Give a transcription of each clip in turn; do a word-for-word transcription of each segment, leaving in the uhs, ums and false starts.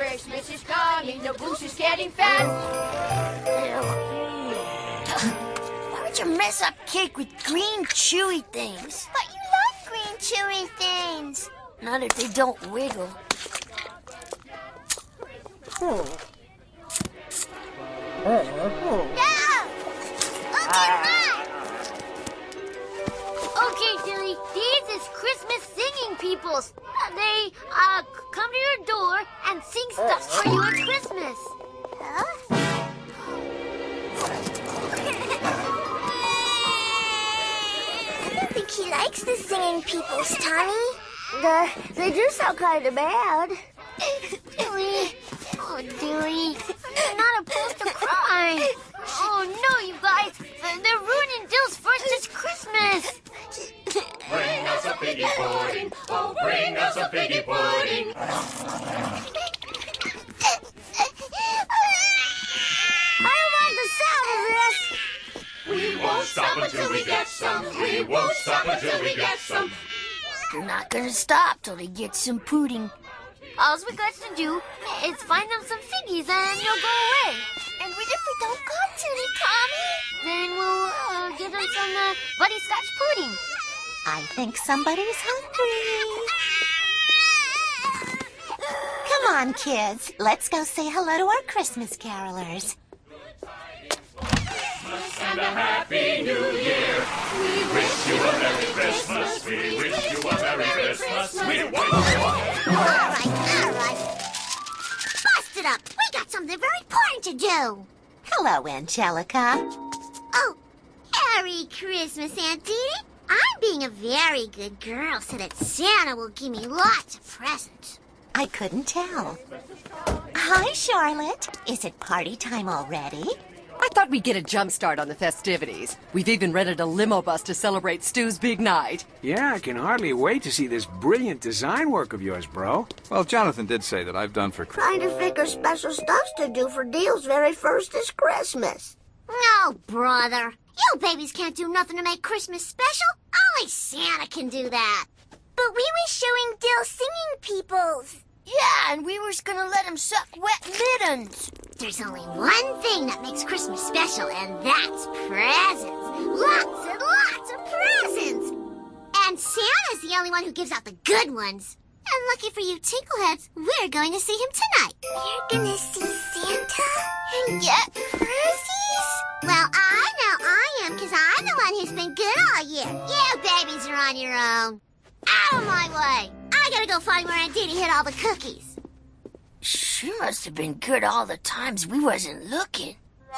Christmas is coming, the goose is getting fat. Why would you mess up cake with green chewy things? But you love green chewy things. Not if they don't wiggle. No! Okay, run! Okay, Dilly, these is Christmas singing peoples. Uh, they, uh, come to your door and sing stuff for you at Christmas. Huh? I don't think he likes the singing peoples, Tommy. Uh, they do sound kind of bad. Dilly. Oh, Dilly. You're not supposed to cry. Oh, no, you guys. They're ruining Dill's first Christmas. Bring us a figgy pudding. Oh, bring us a figgy pudding. I don't like the sound of this. We won't stop until we get some. We won't stop until we get some. They're not gonna stop till they get some pudding. All we got to do is find them some figgies and you'll go away. And what if we don't got any, Tommy? Then we'll uh, give them some uh, butterscotch pudding. I think somebody's hungry. Come on, kids. Let's go say hello to our Christmas carolers. And a happy new year. We wish you a Merry Christmas. We wish you a Merry Christmas. We wish you a All right, all right. Bust it up. We got something very important to do. Hello, Angelica. Oh, Merry Christmas, Aunt Dee. I'm being a very good girl so that Santa will give me lots of presents. I couldn't tell. Hi, Charlotte. Is it party time already? I thought we'd get a jump start on the festivities. We've even rented a limo bus to celebrate Stu's big night. Yeah, I can hardly wait to see this brilliant design work of yours, bro. Well, Jonathan did say that I've done for... Trying to figure special stuff to do for Dill's very first this Christmas. No, brother. You babies can't do nothing to make Christmas special. Only Santa can do that. But we were showing Dill singing peoples. Yeah, and we was gonna let him suck wet mittens. There's only one thing that makes Christmas special, and that's presents. Lots and lots of presents. And Santa's the only one who gives out the good ones. And lucky for you tinkleheads, we're going to see him tonight. We're gonna see Santa and get presents? Well, I know I am, because I'm the one who's been good all year. You babies are on your own. Out of my way. I gotta go find where Aunt Dee Dee hid all the cookies. She must have been good all the times we wasn't looking.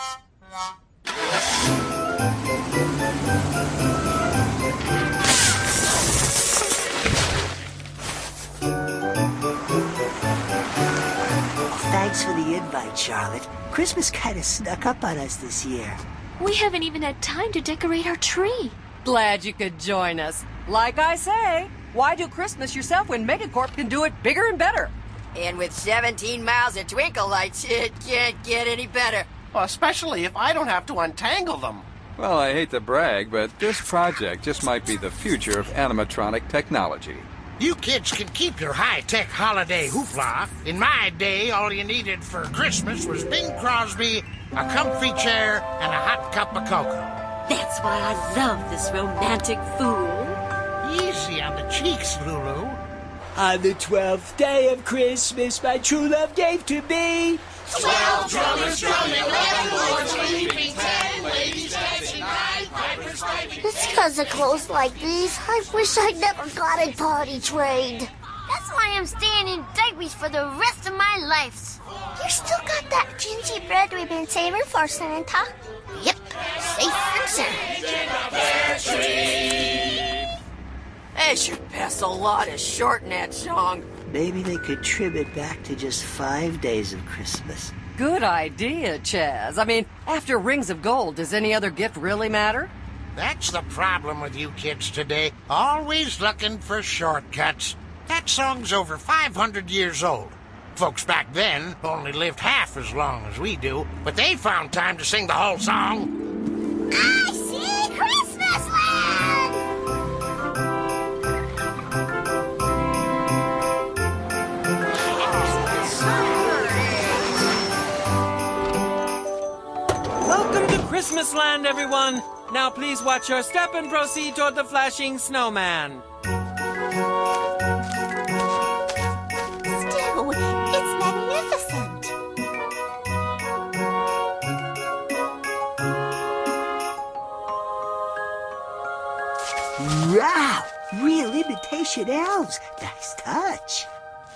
Thanks for the invite, Charlotte. Christmas kind of snuck up on us this year. We haven't even had time to decorate our tree. Glad you could join us. Like I say, why do Christmas yourself when Megacorp can do it bigger and better? And with seventeen miles of twinkle lights, it can't get any better. Well, especially if I don't have to untangle them. Well, I hate to brag, but this project just might be the future of animatronic technology. You kids can keep your high-tech holiday hoopla. In my day, all you needed for Christmas was Bing Crosby, a comfy chair, and a hot cup of cocoa. That's why I love this romantic fool. Easy on the cheeks, Lulu. On the twelfth day of Christmas, my true love gave to me. Twelve drummers drumming, eleven lords weeping, ten ladies dancing, nine pipers piping. It's because of clothes like these. I wish I'd never got a potty trained. That's why I'm staying in diapers for the rest of my life. You still got that gingerbread we've been saving for Santa? Yep, safe from Santa. They should pass a law to shorten that song. Maybe they could trim it back to just five days of Christmas. Good idea, Chaz. I mean, after Rings of Gold, does any other gift really matter? That's the problem with you kids today. Always looking for shortcuts. That song's over five hundred years old. Folks back then only lived half as long as we do, but they found time to sing the whole song. I see Christmas land! Christmas land, everyone! Now please watch your step and proceed toward the flashing snowman. Stu, it's magnificent. Wow! Real imitation elves. Nice touch.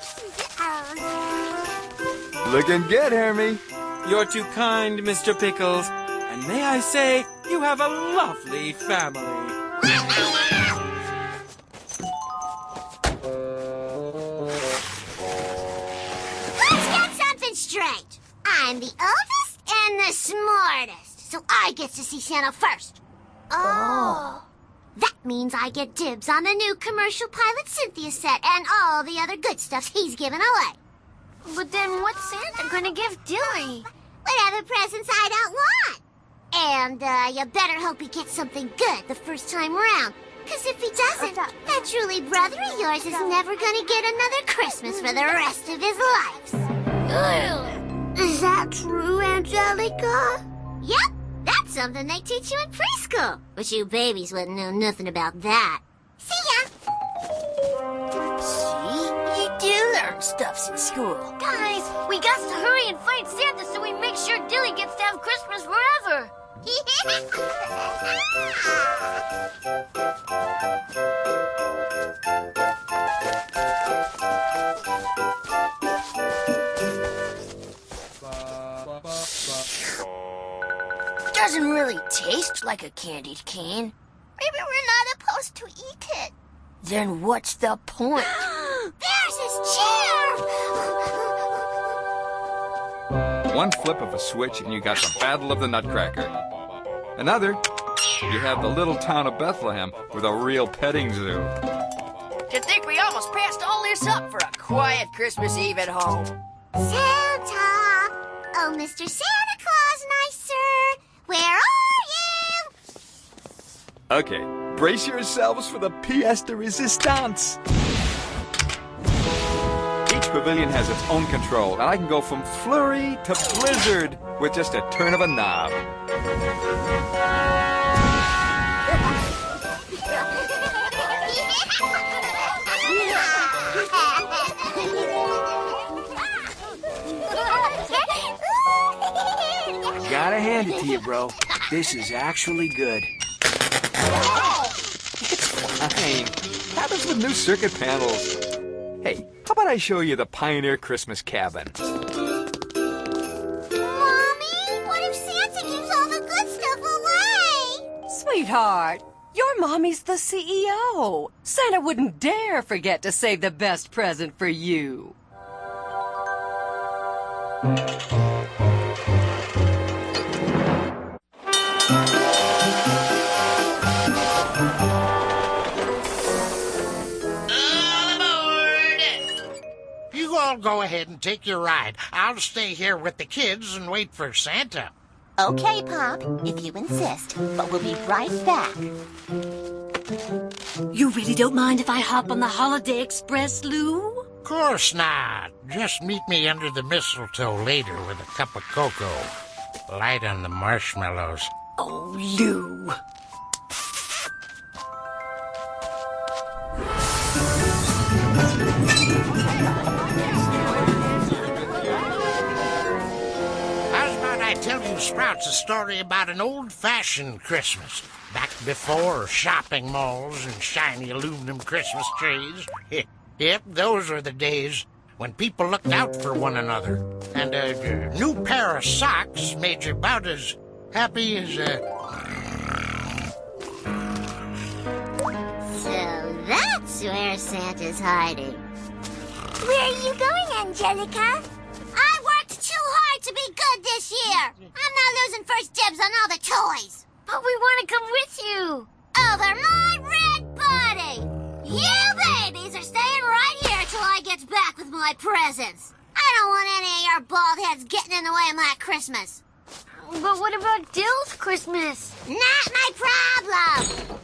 Looking good, Hermie. You're too kind, Mister Pickles. And may I say, you have a lovely family. Let's get something straight. I'm the oldest and the smartest, so I get to see Santa first. Oh. That means I get dibs on the new commercial pilot Cynthia set and all the other good stuff he's given away. But then what's Santa gonna give Dilly? Whatever presents I don't want. And, uh, you better hope he gets something good the first time around. Because if he doesn't, that truly brother of yours is never gonna get another Christmas for the rest of his life. Is that true, Angelica? Yep, that's something they teach you in preschool. But you babies wouldn't know nothing about that. See ya! See? You do learn stuffs in school. Guys, we got to hurry and find Santa so we make sure Dilly gets to have Christmas forever. Doesn't really taste like a candied cane. Maybe we're not supposed to eat it. Then what's the point? There's his chair! One flip of a switch and you got the Battle of the Nutcracker. Another, you have the little town of Bethlehem with a real petting zoo. To think we almost passed all this up for a quiet Christmas Eve at home. Santa! Oh, Mister Santa Claus, nice sir! Where are you? Okay, brace yourselves for the pièce de résistance. Each pavilion has its own control, and I can go from flurry to blizzard with just a turn of a knob. Gotta hand it to you, bro. This is actually good. It's fine. Happens with new circuit panels. Hey, how about I show you the Pioneer Christmas cabin? Mommy, what if Santa gives all the good stuff away? Sweetheart, your mommy's the C E O. Santa wouldn't dare forget to save the best present for you. I'll go ahead and take your ride. I'll stay here with the kids and wait for Santa. Okay, Pop, if you insist, but we'll be right back. You really don't mind if I hop on the Holiday Express, Lou? Of course not. Just meet me under the mistletoe later with a cup of cocoa. Light on the marshmallows. Oh, Lou. I tell you, Sprouts, a story about an old-fashioned Christmas. Back before shopping malls and shiny aluminum Christmas trees. Yep, those were the days when people looked out for one another. And a new pair of socks made you about as happy as a... So that's where Santa's hiding. Where are you going, Angelica? I worked too hard to be good this year. I'm not losing first dibs on all the toys. But we want to come with you. Over my red body. You babies are staying right here till I get back with my presents. I don't want any of your bald heads getting in the way of my Christmas. But what about Dill's Christmas? Not my problem.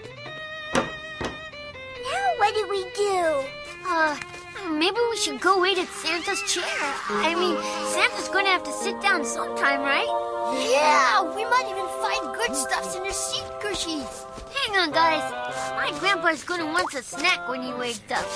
Now what do we do? Uh... Maybe we should go wait at Santa's chair. I mean, Santa's going to have to sit down sometime, right? Yeah, we might even find good stuffs in the seat cushions. Hang on, guys. My grandpa's gonna want a snack when he wakes up.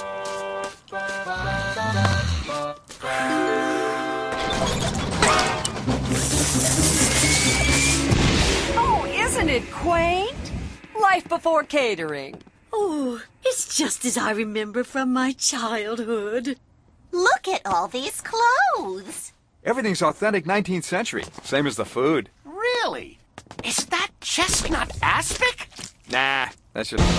Oh, isn't it quaint? Life before catering. Oh, it's just as I remember from my childhood. Look at all these clothes. Everything's authentic nineteenth century, same as the food. Really? Is that chestnut aspic? Nah, that's just...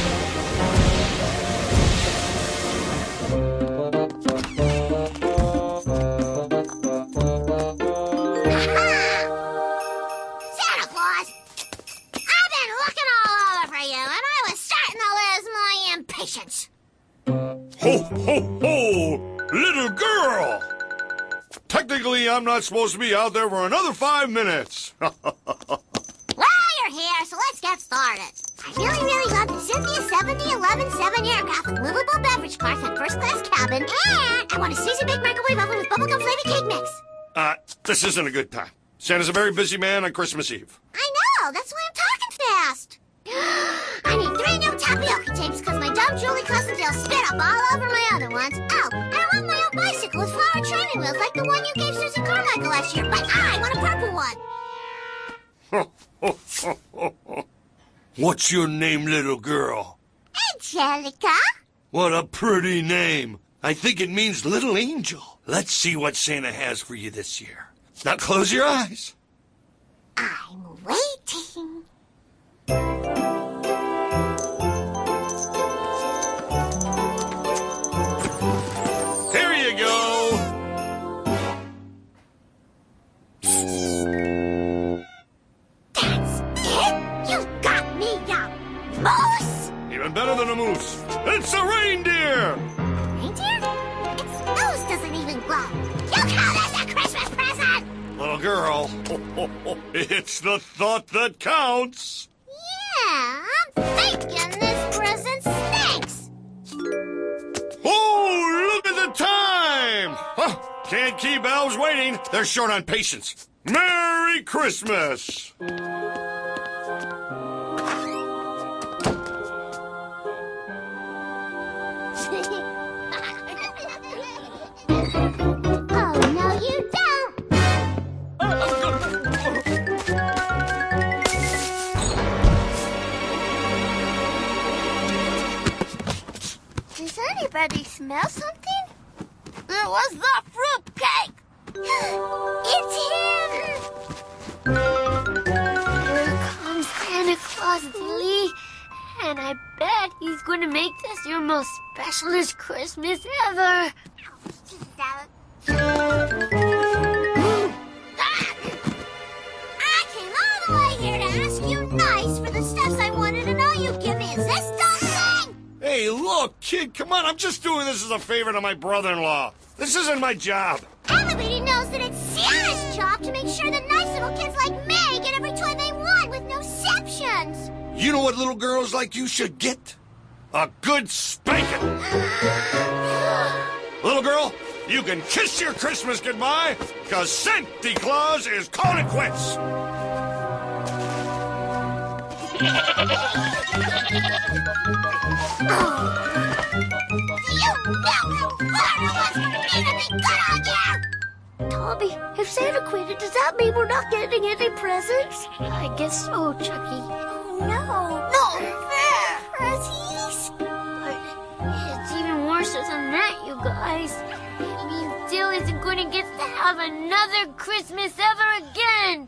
Santa Claus! I've been looking all over for you, and I was starting to lose my impatience. Ho, ho, ho! Little girl! Technically, I'm not supposed to be out there for another five minutes. Well, you're here, so let's get started. I really, really love the Cynthia seventy eleven seven aircraft with livable beverage carts and first-class cabin, and I want a season-baked microwave oven with bubblegum flavored cake mix. Uh, this isn't a good time. Santa's a very busy man on Christmas Eve. I know, that's why I'm talking fast. I need three new tapioca tapes because my dumb Julie Cossendale spit up all over my other ones. Oh, and I want my old bicycle with flower training wheels like the one you gave Susie Carmichael last year, but I want a purple one. What's your name, little girl? Angelica. What a pretty name. I think it means little angel. Let's see what Santa has for you this year. Now close your eyes. I'm waiting. Here you go. That's it? You got me, ya moose! Even better than a moose. It's a reindeer. Reindeer? Its nose doesn't even glow. You call this a Christmas present? Little girl, it's the thought that counts. Yeah, I'm thinking this present stinks. Oh, look at the time! Huh, can't keep elves waiting. They're short on patience. Merry Christmas! Oh, no, you don't. Does anybody smell something? It was the fruitcake! It's him! Here comes Santa Claus, Lee. And I bet he's going to make this your most specialest Christmas ever. I came all the way here to ask you nice for the stuffs I wanted, and all you give me is this dumb thing! Hey, look, kid, come on. I'm just doing this as a favor to my brother-in-law. This isn't my job. Everybody knows that it's Santa's job to make sure that nice little kids like me get every toy they want with no exceptions. You know what little girls like you should get? A good spanking. Little girl, you can kiss your Christmas goodbye, because Santa Claus is calling it quits. Tommy, if Santa quit, does that mean we're not getting any presents? I guess so, Chucky. Oh, no. Not fair. Presents. But it's even worse than that, you guys. It means Dill isn't going to get to have another Christmas ever again.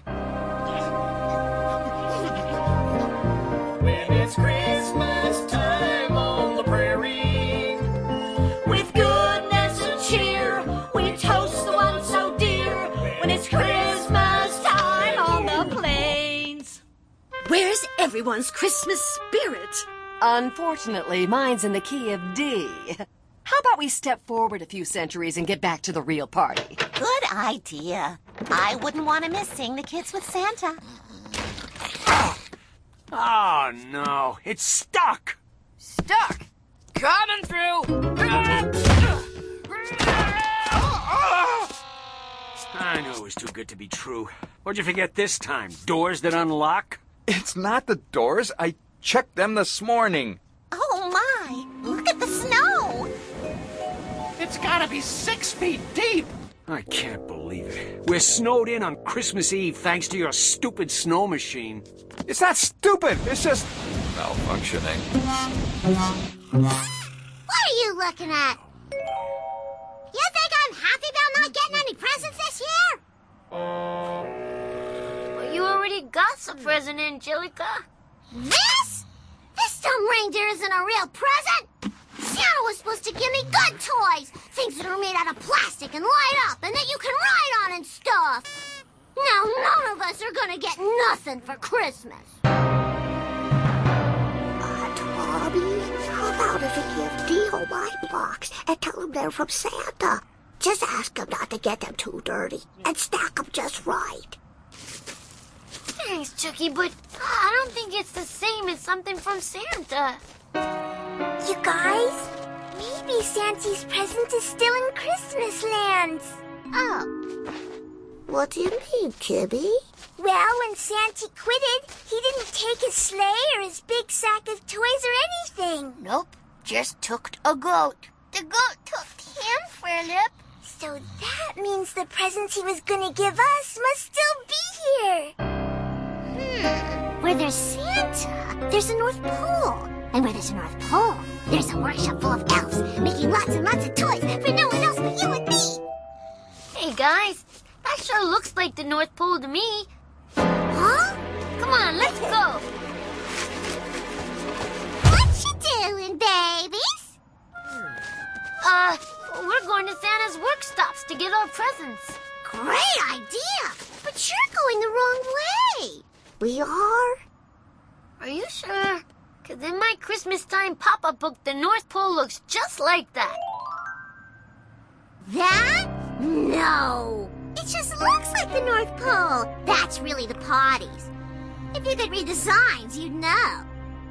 When it's Christmas time on the prairie, with goodness and cheer, we toast the one so dear. When it's Christmas time on the plains. Where's everyone's Christmas spirit? Unfortunately, mine's in the key of D. How about we step forward a few centuries and get back to the real party? Good idea. I wouldn't want to miss seeing the kids with Santa. Oh, no. It's stuck. Stuck! Coming through! I knew it was too good to be true. What'd you forget this time? Doors that unlock? It's not the doors. I checked them this morning. Oh, my. Look at the snow. It's gotta be six feet deep. I can't believe it. We're snowed in on Christmas Eve thanks to your stupid snow machine. It's not stupid. It's just malfunctioning. What are you looking at? You think I'm happy about not getting any presents this year? But you already got some present, Angelica. This? This dumb reindeer isn't a real present. Santa was supposed to give me good toys. Things that are made out of plastic and light up and that you can ride on and stuff. Now none of us are gonna get nothing for Christmas. Uh, Tommy, how about if you give Dio my box and tell him they're from Santa? Just ask him not to get them too dirty and stack them just right. Thanks, Chucky, but I don't think it's the same as something from Santa. You guys, maybe Santa's present is still in Christmas lands. Oh. What do you mean, Kibby? Well, when Santa quitted, he didn't take his sleigh or his big sack of toys or anything. Nope, just took a goat. The goat took him, Philip. So that means the presents he was gonna give us must still be here. Hmm. Where there's Santa, there's a North Pole. And where there's a North Pole, there's a workshop full of elves making lots and lots of toys for no one else but you and me. Hey, guys, that sure looks like the North Pole to me. Huh? Come on, let's go. What you doing, babies? Uh, we're going to Santa's work stops to get our presents. Great idea, but you're going the wrong way. We are? Are you sure? Because in my Christmas time pop-up book, the North Pole looks just like that. That? No. It just looks like the North Pole. That's really the parties. If you could read the signs, you'd know.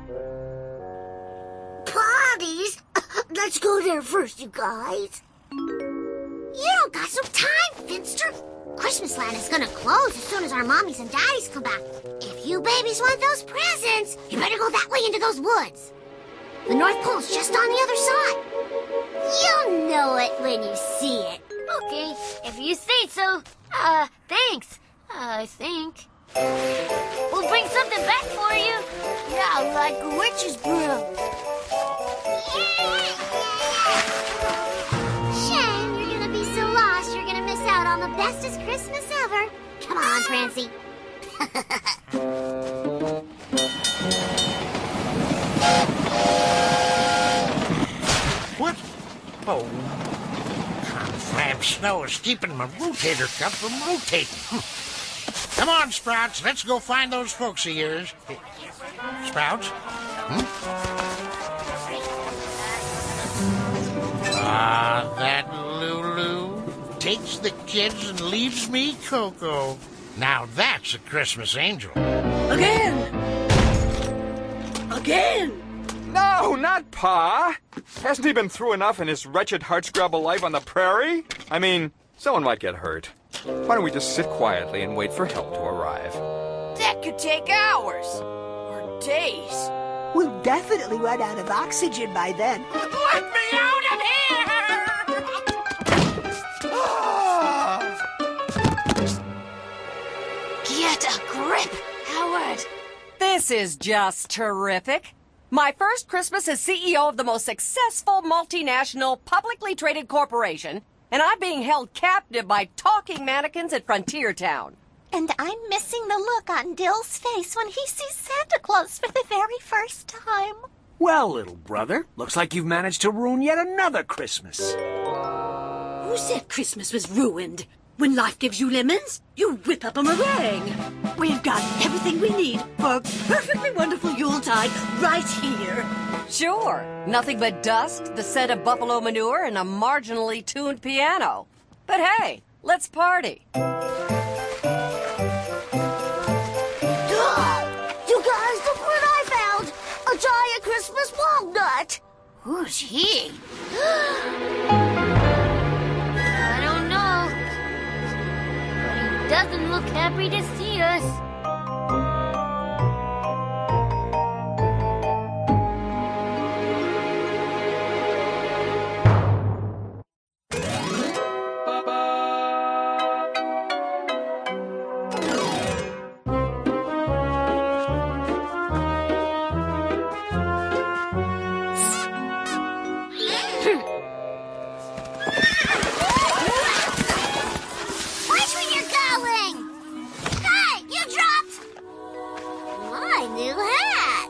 Parties? Let's go there first, you guys. You don't got some time, Finster. Christmas land is gonna close as soon as our mommies and daddies come back. If you babies want those presents, you better go that way into those woods. The North Pole's just on the other side. You'll know it when you see it. Okay, if you say so. Uh, thanks. Uh, I think. We'll bring something back for you. Yeah, like a witch's broom. Shame you're gonna be so lost you're gonna miss out on the bestest Christmas ever. Come on, Prancy. What? Oh. Confab snow is keeping my rotator cuff from rotating. Hm. Come on, Sprouts. Let's go find those folks of yours. Sprouts? Hmm? Ah, that Lulu takes the kids and leaves me Coco. Now that's a Christmas angel. Again! Again! No, not Pa! Hasn't he been through enough in his wretched hardscrabble life on the prairie? I mean, someone might get hurt. Why don't we just sit quietly and wait for help to arrive? That could take hours. Or days. We'll definitely run out of oxygen by then. Let me out of here! Get a grip, Howard. This is just terrific. My first Christmas as C E O of the most successful multinational publicly traded corporation, and I'm being held captive by talking mannequins at Frontier Town. And I'm missing the look on Dill's face when he sees Santa Claus for the very first time. Well, little brother, looks like you've managed to ruin yet another Christmas. Who said Christmas was ruined? When life gives you lemons, you whip up a meringue. We've got everything we need for a perfectly wonderful Yuletide right here. Sure, nothing but dust, the scent of buffalo manure, and a marginally tuned piano. But hey, let's party. You guys, look what I found! A giant Christmas walnut! Who's he? I don't know. doesn't look happy to see us. Watch where you're going! Hey, you dropped my new hat!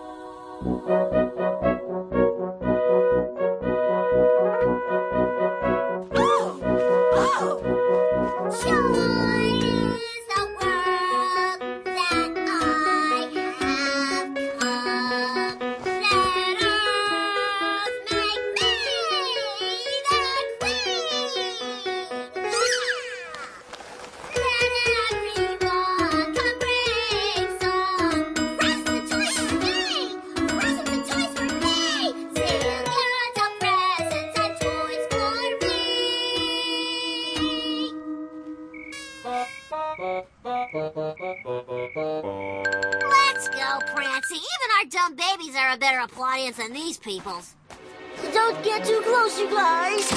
Oh! Oh! Joy is the world that I have come. Let earth make me their queen. Let everyone come bring some presents and toys for me. Presents and toys for me. Zillions of presents and toys for me. Let's go, Prancy. Even our dumb babies are a better appliance than these people's. Don't get too close, you guys.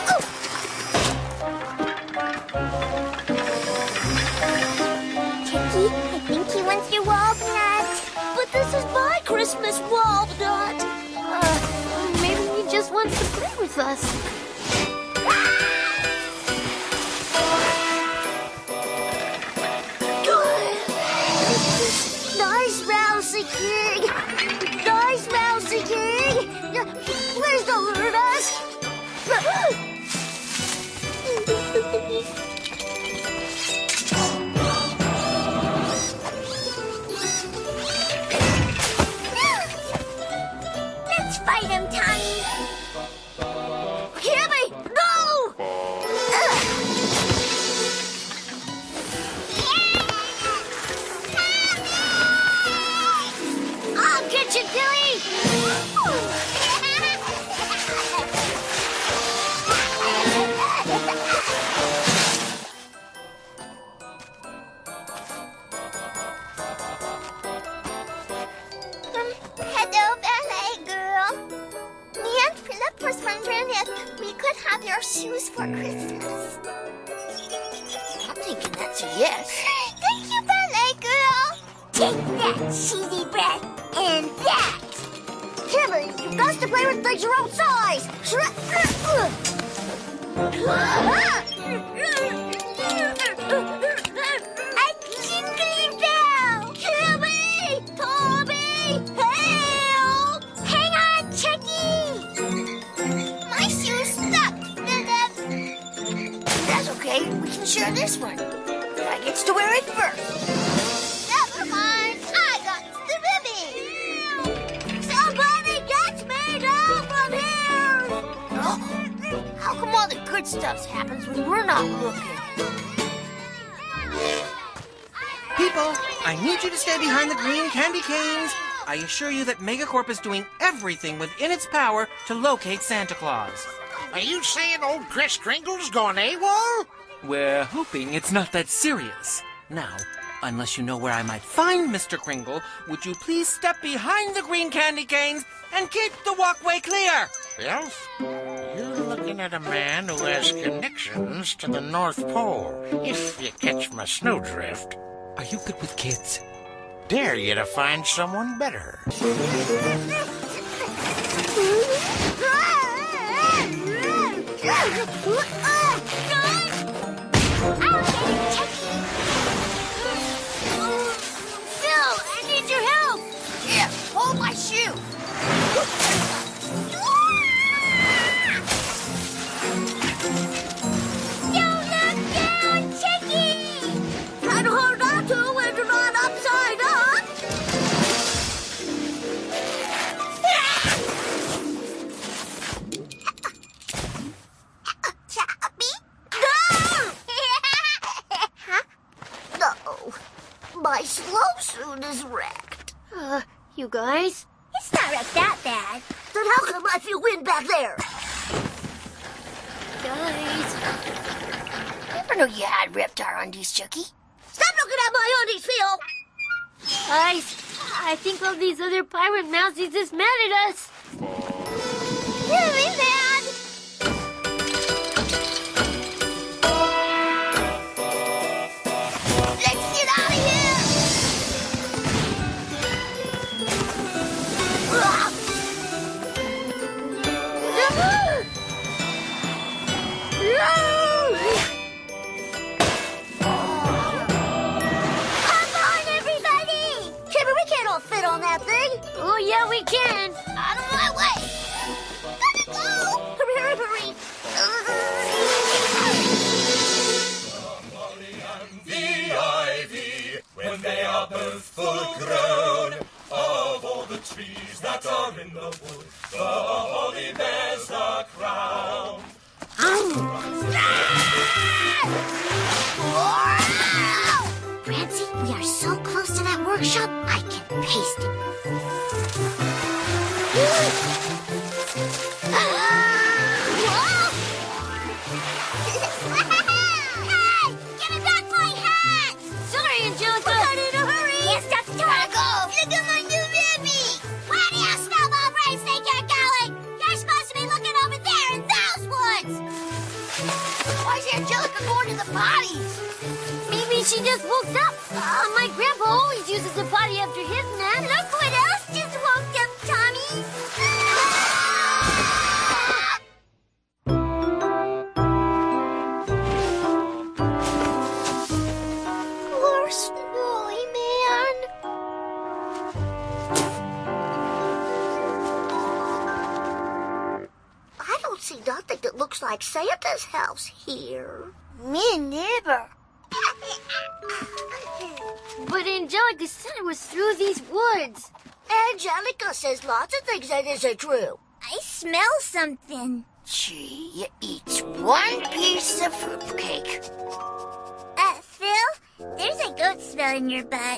Chicky, I think he wants your walnut. But this is my Christmas walnut. Uh, maybe he just wants to play with us. Nice, Mousy King. Nice, Mousy King. Please don't hurt us. Let's fight him, Tommy. Kimmy, no! I'll get you, Billy! Hello, ballet girl. Me and Philip was wondering if we could have your shoes for Christmas. I'm thinking that's a yes. Thank you, ballet girl. Take that, cheesy brat, and that. Kimmy, you've got to play with things your own size. A jingling bell. Kimmy! Tommy! Help! Hang on, Chucky. My shoe's stuck, Philip. That's okay. We can share this one. I gets to wear it first. Never mind. I got the baby. Somebody get me down from here! Oh, how come all the good stuff happens when we're not looking? People, I need you to stay behind the green candy canes. I assure you that Megacorp is doing everything within its power to locate Santa Claus. Are you saying old Kris Kringle's gone AWOL? We're hoping it's not that serious. Now, unless you know where I might find Mister Kringle, would you please step behind the green candy canes and keep the walkway clear? Elf, you're looking at a man who has connections to the North Pole, if you catch my snowdrift. Are you good with kids? Dare you to find someone better. Phil, I need your help! Yeah, hold my shoe. Don't look down, Chucky. Kind of hard not to when you're not upside up. Choppy? Huh? No, my slow suit is wrecked. Uh, you guys? It's not wrecked that bad. Then how come I feel wind back there? Guys. Never knew you had ripped our undies, Chucky. Stop looking at my undies, Phil! Guys, I think all these other pirate mousies is mad at us. Really mad? Let's get out of here! Fit on that thing? Oh, yeah, we can. Out of my way! Gotta go! Hurry, hurry, hurry! The ivy, when they are both full grown, of all the trees that are in the wood, the holly bears the crown. Francie, we are so close to that workshop, I can paste it. Hey! Give me back my hat! Sorry, Angelica. We're going in a hurry. Yes, that's the way to go. Look at my new baby. Where do you snowball brains think you're going? You're supposed to be looking over there in those woods. Why's Angelica going to the potties? Maybe she just woke up. Uh, my grandpa always uses the potty after his nap. Look what else just woke up, Tommy. Poor Snowy Man. I don't see nothing that looks like Santa's house here. Me neither. But Angelica said it was through these woods. Angelica says lots of things that isn't true. I smell something. Gee, you eat one piece of fruitcake. Uh, Phil, there's a goat smell in your butt.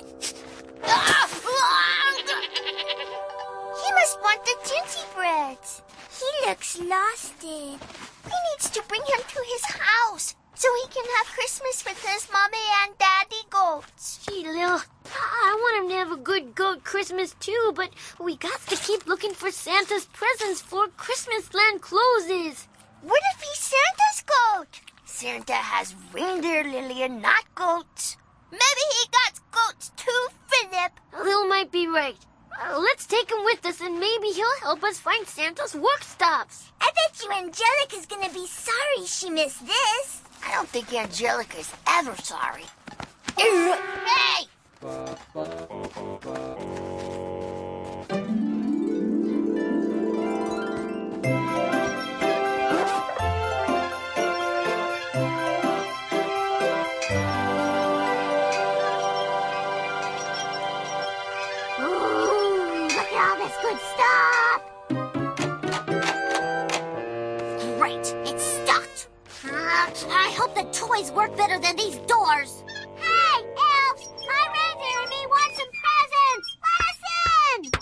He must want the gingerbreads. He looks lost in. We needs to bring him to his house so he can have Christmas with his mommy and daddy goats. Gee, Lil, I want him to have a good goat Christmas too, but we got to keep looking for Santa's presents before Christmas land closes. What if he's Santa's goat? Santa has reindeer, Lillian, not goats. Maybe he got goats too, Philip. Lil might be right. Uh, let's take him with us and maybe he'll help us find Santa's work stops. I bet you Angelica's gonna be sorry she missed this. I don't think Angelica's ever sorry. Hey! Ooh, look at all this good stuff. Great, it's stocked. Uh, I hope the toys work better than these doors. Hey, elves! My reindeer and me want some presents! Listen!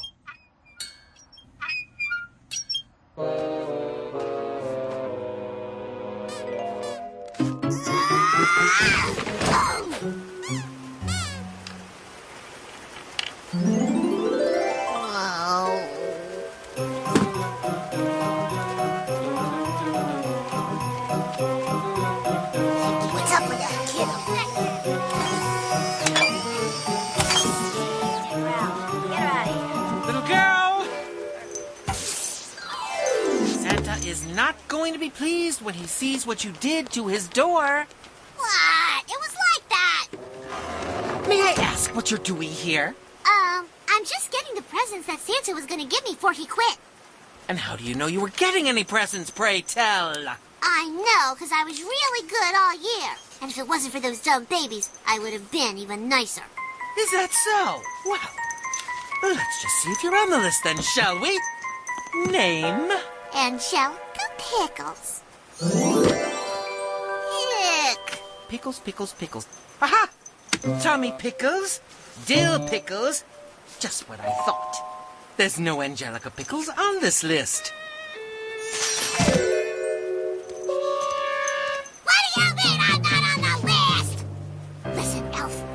What's up with that kid? Little girl! Santa is not going to be pleased when he sees what you did to his door. What? It was like that. May I ask what you're doing here? Um, I'm just getting the presents that Santa was gonna give me before he quit. And how do you know you were getting any presents, pray tell? I know, because I was really good all year. And if it wasn't for those dumb babies, I would have been even nicer. Is that so? Well, let's just see if you're on the list then, shall we? Name? Angelica Pickles. Ick. Pickles, Pickles, Pickles. Aha! Tommy Pickles, Dill Pickles. Just what I thought. There's no Angelica Pickles on this list. What do you mean I'm not on the list? Listen, Elf,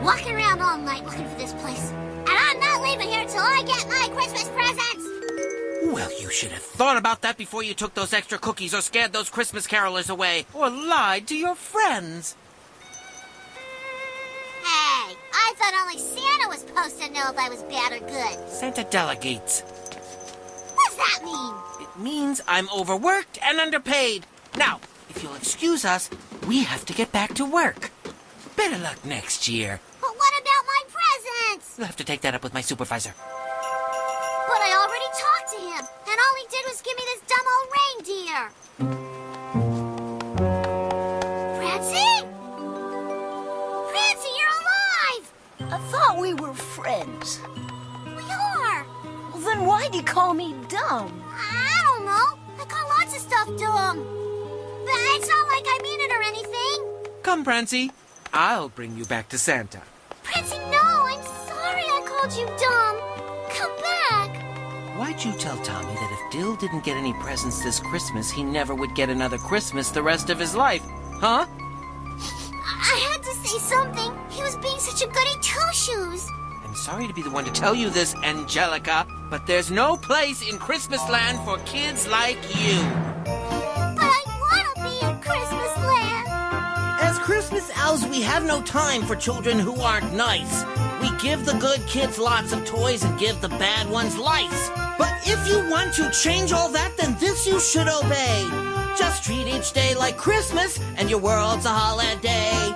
walking around all night looking for this place. And I'm not leaving here till I get my Christmas presents! Well, you should have thought about that before you took those extra cookies or scared those Christmas carolers away or lied to your friends. Hey, I thought only Santa was supposed to know if I was bad or good. Santa delegates. What does that mean? It means I'm overworked and underpaid. Now, if you'll excuse us, we have to get back to work. Better luck next year. But what about my presents? You'll have to take that up with my supervisor. But I already talked to him, and all he did was give me this dumb old reindeer. Prancy? Prancy, you're alive! I thought we were friends. We are. Well, then why'd you call me dumb? I don't know. I call lots of stuff dumb. But it's not like I mean it or anything. Come, Prancy. I'll bring you back to Santa. Prancy, no, I'm sorry I called you dumb. Come back. Why'd you tell Tommy that if Dill didn't get any presents this Christmas, he never would get another Christmas the rest of his life? Huh? I had to say something. He was being such a goody two-shoes. I'm sorry to be the one to tell you this, Angelica, but there's no place in Christmas land for kids like you. But I want to be in Christmas land. As Christmas elves, we have no time for children who aren't nice. We give the good kids lots of toys and give the bad ones lice. But if you want to change all that, then this you should obey. Just treat each day like Christmas, and your world's a holiday.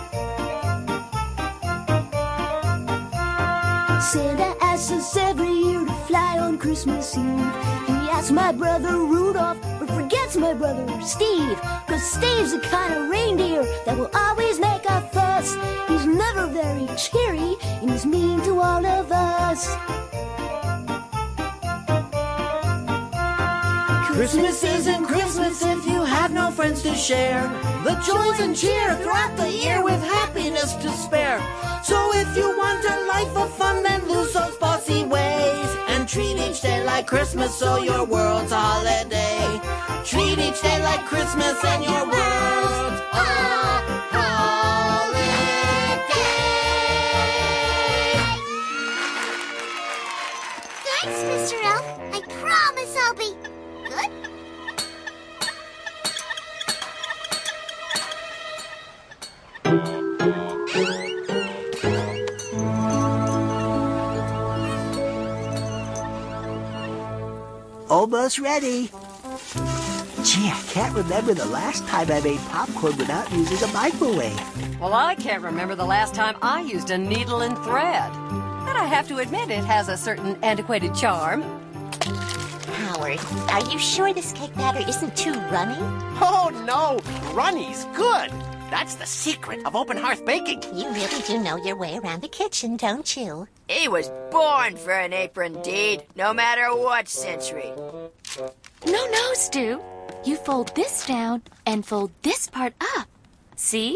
Santa asks us every year to fly on Christmas Eve. He asks my brother Rudolph, but forgets my brother Steve. Cause Steve's the kind of reindeer that will always make a fuss. He's never very cheery, and he's mean to all of us. Christmas isn't Christmas if you have no friends to share the joys and cheer throughout the year with happiness to spare. So if you want a life of fun, then lose those bossy ways and treat each day like Christmas, so your world's a holiday. Treat each day like Christmas and your world's a holiday. Thanks, Mister Elf. I promise I'll be good. Almost ready. Gee, I can't remember the last time I made popcorn without using a microwave. Well, I can't remember the last time I used a needle and thread. But I have to admit it has a certain antiquated charm. Howard, are you sure this cake batter isn't too runny? Oh, no. Runny's good. That's the secret of open hearth baking. You really do know your way around the kitchen, don't you? He was born for an apron, Deed, no matter what century. No, no, Stu. You fold this down and fold this part up. See?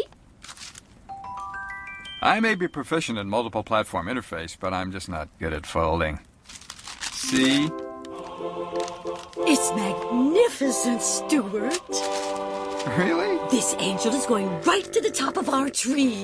I may be proficient in multiple platform interface, but I'm just not good at folding. See? It's magnificent, Stuart. Really? This angel is going right to the top of our tree.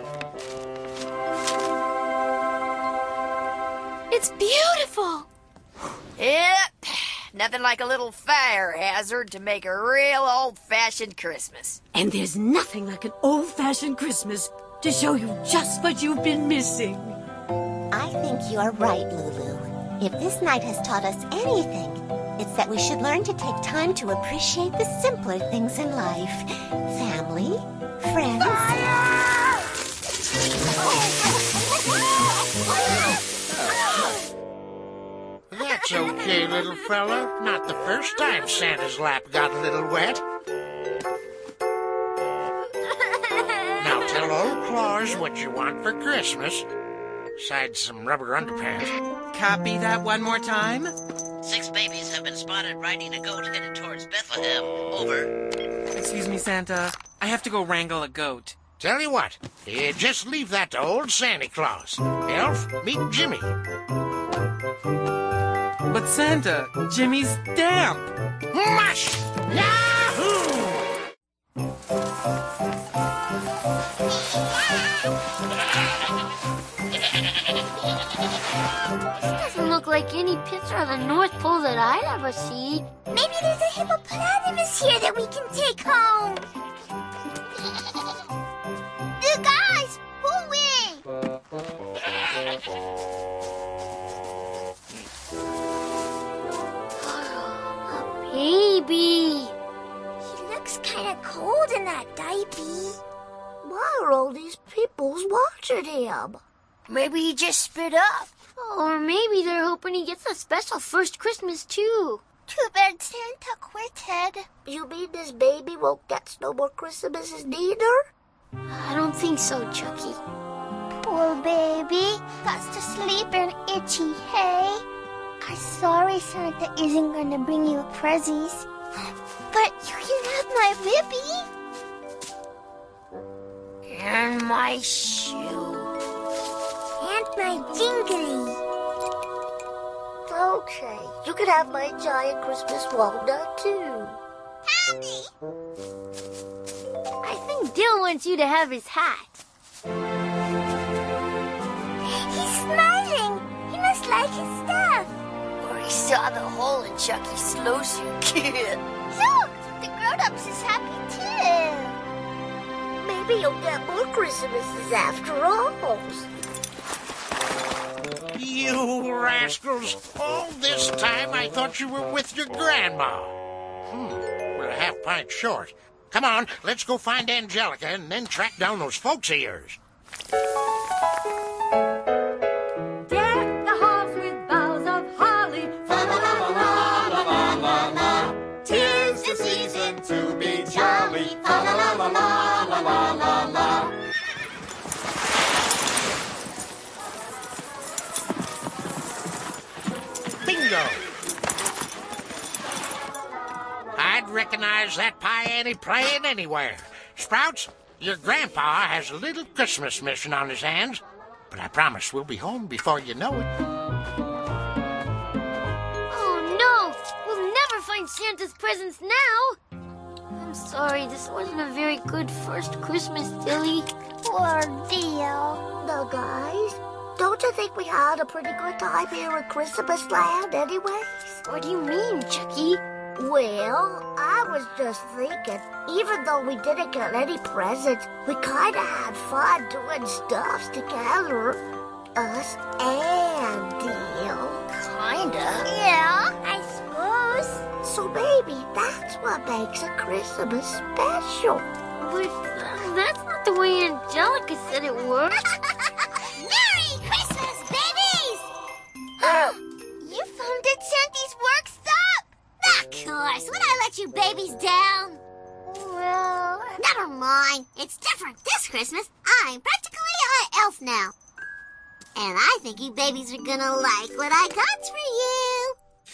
It's beautiful. Yep. Nothing like a little fire hazard to make a real old-fashioned Christmas. And there's nothing like an old-fashioned Christmas to show you just what you've been missing. I think you're right, Lulu. If this night has taught us anything, it's that we should learn to take time to appreciate the simpler things in life. Family, friends. That's okay, little fella. Not the first time Santa's lap got a little wet. Now tell old Claus what you want for Christmas. Besides some rubber underpants. Copy that one more time. Six babies have been spotted riding a goat headed towards Bethlehem. Over. Excuse me, Santa. I have to go wrangle a goat. Tell you what, eh, just leave that to old Santa Claus. Elf, meet Jimmy. But Santa, Jimmy's damp. Mush! Yahoo! Doesn't look like any picture of the North Pole that I'd ever see. Maybe there's a hippopotamus here that we can take home. You guys, pull in. A baby. He looks kind of cold in that diaper. Why are all these peoples watching him? Maybe he just spit up. Or maybe they're hoping he gets a special first Christmas, too. Too bad Santa quitted. You mean this baby won't get no more Christmases neither? I don't think so, Chucky. Poor baby. Got to sleep in itchy hay. I'm sorry Santa isn't going to bring you presents. But you can have my whippy. And my shoe. And my jingly. Okay, you can have my giant Christmas walnut too. Happy! I think Dill wants you to have his hat. He's smiling. He must like his stuff. Or he saw the hole in Chucky's snowsuit kid. Look, the grown-ups is happy too. Maybe you'll get more Christmases after all. You rascals! All this time I thought you were with your grandma. Hmm, we're a half pint short. Come on, let's go find Angelica and then track down those folks of yours. Deck the halls with boughs of holly. Fa la la la la la la la la. 'Tis the season to be jolly. Fa la la la la la la la la. Bingo! I'd recognize that piano playing anywhere. Sprouts, your grandpa has a little Christmas mission on his hands, but I promise we'll be home before you know it. Oh, no! We'll never find Santa's presents now! I'm sorry, this wasn't a very good first Christmas, Dilly. Poor deal. No, guys, don't you think we had a pretty good time here in Christmas land anyways? What do you mean, Chucky? Well, I was just thinking, even though we didn't get any presents, we kind of had fun doing stuff together. Us and Deal. Kinda. Yeah, I suppose. So maybe that's what makes a Christmas special. But uh, that's not the way Angelica said it worked. Merry Christmas, babies! You found at Santa's workshop? Of course, would I let you babies down? Well... Never mind. It's different this Christmas. I'm practically an elf now. And I think you babies are gonna like what I got for you.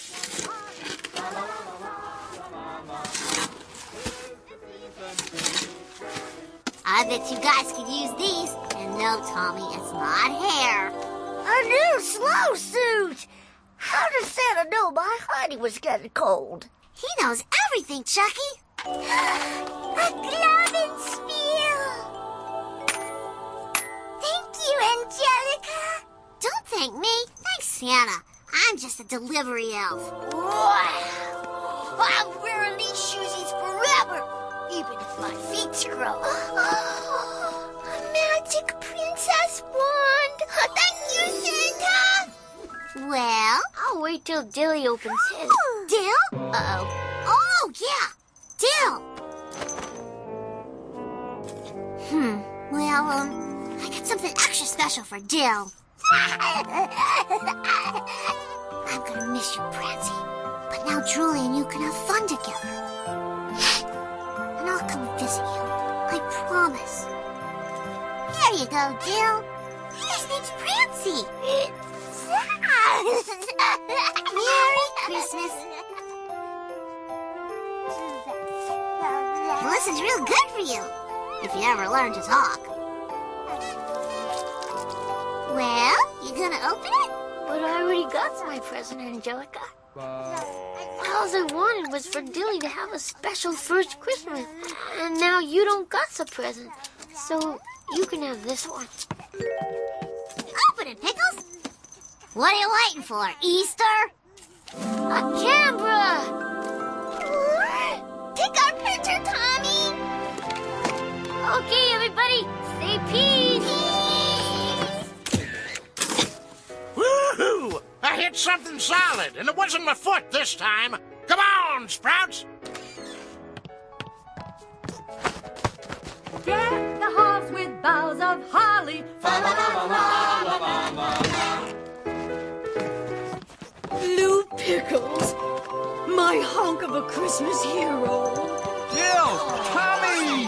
I bet you guys could use these. And no, Tommy, it's not hair. A new slow suit! How did Santa know my honey was getting cold? He knows everything, Chucky. A Glockenspiel! Thank you, Angelica. Don't thank me. Thanks, Santa. I'm just a delivery elf. Wow! I'm wearing these shoesies forever, even if my feet grow. A magic princess wand. Thank you, Santa. Well? I'll wait till Dilly opens his. Dill? Uh-oh. Oh, yeah. Dill. Hmm. Well, um, I got something extra special for Dill. I'm gonna miss you, Prancy. But now Julie and you can have fun together. And I'll come visit you. I promise. Here you go, Dill. His name's Prancy. Merry Christmas. Well, this is real good for you, if you ever learn to talk. Well, you gonna open it? But I already got my present, Angelica. All I wanted was for Dilly to have a special first Christmas. And now you don't got a present. So You can have this one. Open it, Pickles. What are you waiting for, Easter? A camera! Take our picture, Tommy. Okay, everybody, say peace. Woohoo! I hit something solid, and it wasn't my foot this time. Come on, Sprouts. Deck the halls with boughs of holly. Lou Pickles, my hunk of a Christmas hero. Jill! Tommy!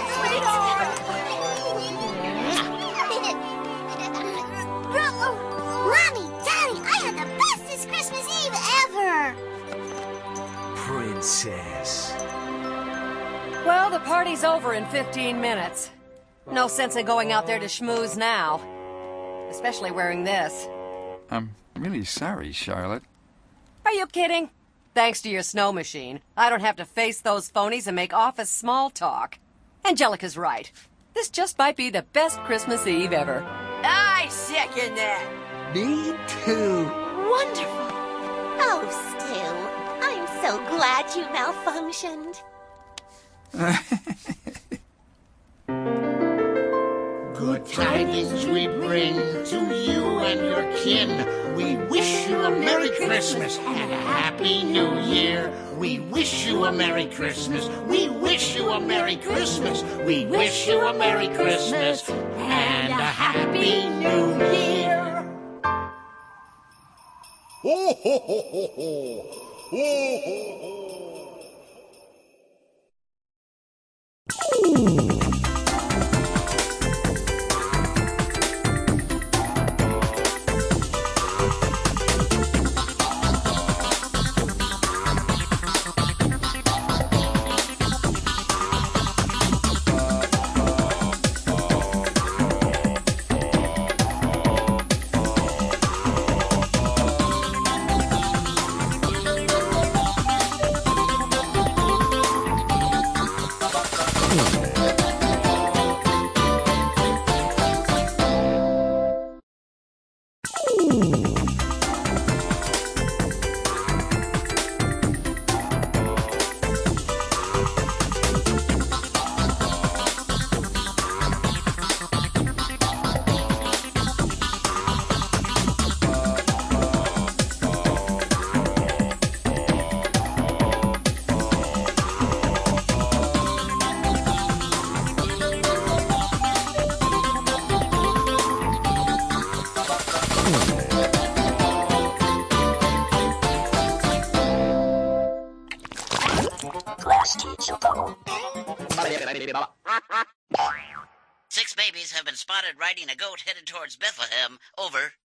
Mommy, Daddy, I had the bestest Christmas Eve ever. Princess. Well, the party's over in fifteen minutes. No sense in going out there to schmooze now. Especially wearing this. I'm really sorry, Charlotte. Are you kidding? Thanks to your snow machine, I don't have to face those phonies and make office small talk. Angelica's right. This just might be the best Christmas Eve ever. I second that. Me too. Wonderful. Oh, Stu, I'm so glad you malfunctioned. Good tidings we bring to you and your kin. We wish you a Merry Christmas and a Happy New Year. We wish you a Merry Christmas. We wish you a Merry Christmas. We wish you a Merry Christmas and a Happy New Year. Ho, ho, ho, ho, ho. Ho, ho, ho. Six babies have been spotted riding a goat headed towards Bethlehem. Over.